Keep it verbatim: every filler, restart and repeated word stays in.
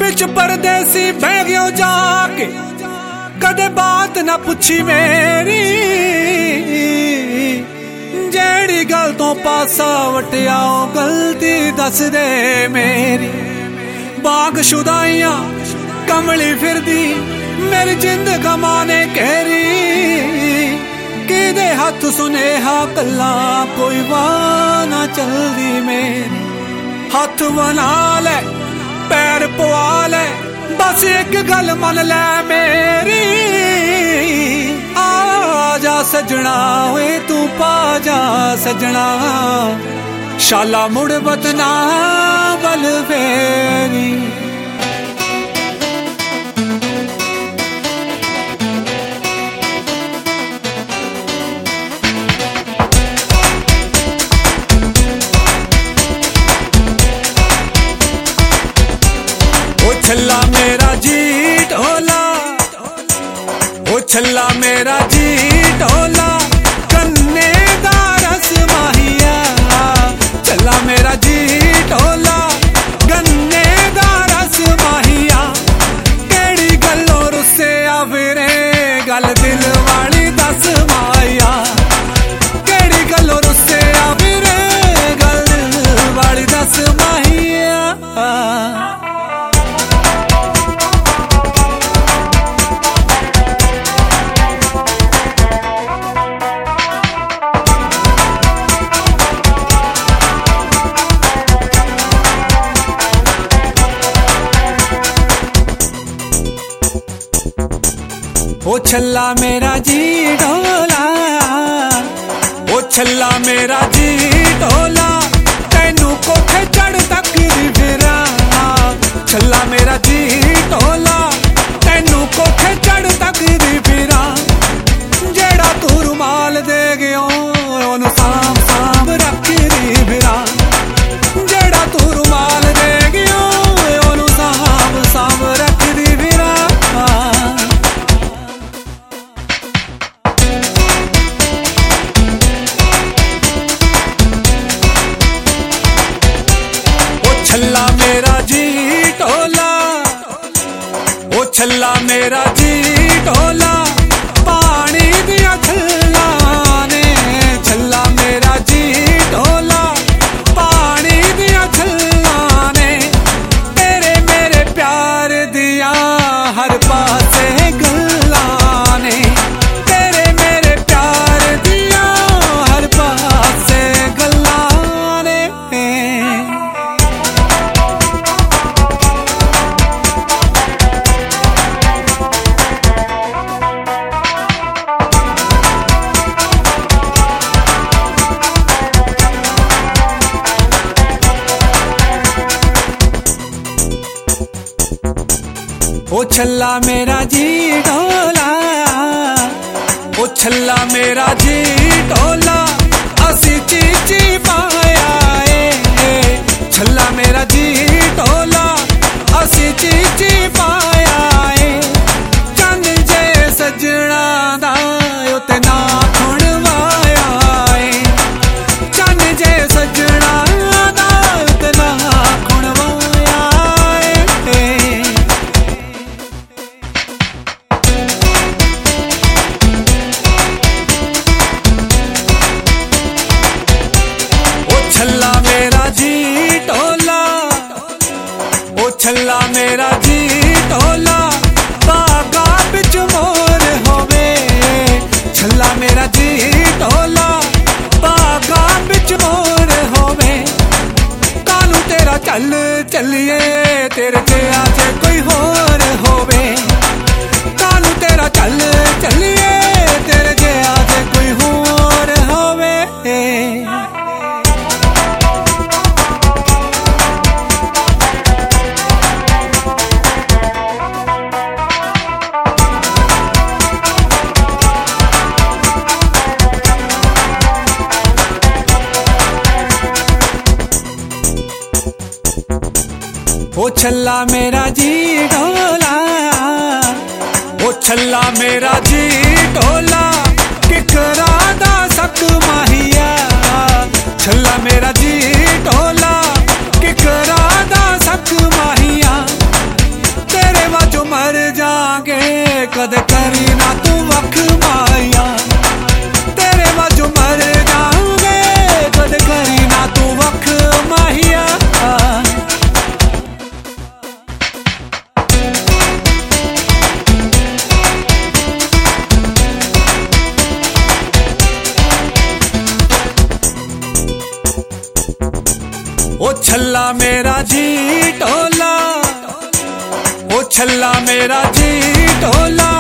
बिच परदेसी बह गयो जाके, कदे बात ना पुछी मेरी। जेड़ी गल तो पासा वटियाओ गलती दस दे मेरी। बाग शुदाइयां कमली फिरदी मेरी जिंद गमाने कहरी। किदे हाथ सुनेहा कला कोई वाह ना चलदी मेरी। हाथ बना ले पैर पवा ले बस एक गल मन ले मेरी। आजा सजना वे तू पा जा सजना, शाला मुड़ बतना बल फेरी। छल्ला मेरा जी ढोला, ओ छल्ला मेरा जी ढोला, कन्ने दा रस माहिया। छल्ला मेरा जी ढोला, गन्ने दा रस माहिया। केड़ी गल्लों रुस्से आविरे गल दिल वाली दस माया। केड़ी गल्लों रुस्से आविरे गल दिल वाली दस माहिया। ओ छल्ला मेरा जी ढोला, ओ छल्ला मेरा जी ढोला, तैनू कोठे चढ़ तक फिरा। छल्ला मेरा जी ढोला, तैनू कोठे चढ़ तक फिरा। जेड़ा तू रुमाल दे गयो ओनू साम साम रखी फिरा। जेड़ा तू रुमाल दे गयो ओनू साम साम रखी फिरा। छल्ला मेरा जी ढोला, ओ छल्ला मेरा जी ढोला, पानी दिया छल्ला ने। छल्ला मेरा जी ढोला, पानी दिया छल्ला ने। तेरे मेरे प्यार दिया हर पासे गल्ला ने। तेरे मेरे प्यार दिया हर पासे गल्ला ने। ओ छल्ला मेरा जी ढोला, ओ छल्ला मेरा जी ढोला, असी चीची पाया ए। छल्ला मेरा जी ढोला, असी चीची पाया ए। चंद जे सजना दा उते ना खुणवाया ए। चंद जे सजना दा उते ना खुणवाया ए। छल्ला मेरा जी ढोला, ओ छल्ला मेरा जी ढोला, बागा बिच मोर होवे। छल्ला मेरा जी ढोला, बागा बिच मोर होवे। कानू तेरा चल चलिए तेरे ते आजे कोई होर होवे। कानू तेरा चल चलिए तेरे ते आजे कोई होर होवे। ओ छल्ला मेरा जी ढोला, ओ छल्ला मेरा जी ढोला, किकरा दा सक माहिया। छल्ला मेरा जी ढोला, किकरा दा सक माहिया। छल्ला मेरा जी टोला, ओ छल्ला मेरा जी टोला।